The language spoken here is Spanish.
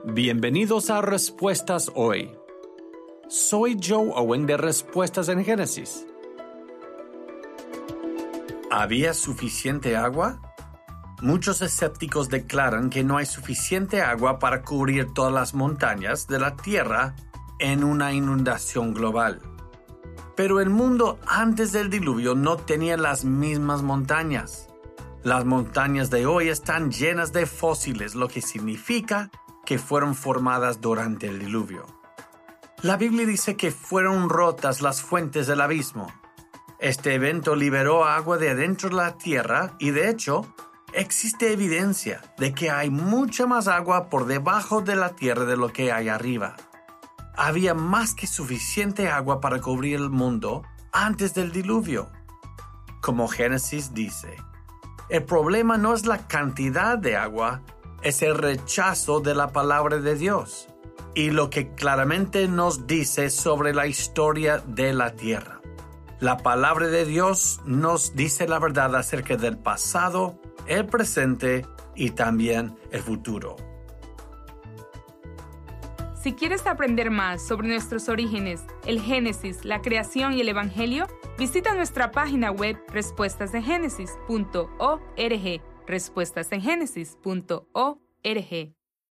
Bienvenidos a Respuestas Hoy. Soy Joe Owen de Respuestas en Génesis. ¿Había suficiente agua? Muchos escépticos declaran que no hay suficiente agua para cubrir todas las montañas de la Tierra en una inundación global. Pero el mundo antes del diluvio no tenía las mismas montañas. Las montañas de hoy están llenas de fósiles, lo que significa que fueron formadas durante el diluvio. La Biblia dice que fueron rotas las fuentes del abismo. Este evento liberó agua de adentro de la tierra y, de hecho, existe evidencia de que hay mucha más agua por debajo de la tierra de lo que hay arriba. Había más que suficiente agua para cubrir el mundo antes del diluvio. Como Génesis dice, el problema no es la cantidad de agua, es el rechazo de la palabra de Dios y lo que claramente nos dice sobre la historia de la tierra. La palabra de Dios nos dice la verdad acerca del pasado, el presente y también el futuro. Si quieres aprender más sobre nuestros orígenes, el Génesis, la creación y el Evangelio, visita nuestra página web respuestasengenesis.org, respuestasengenesis.org.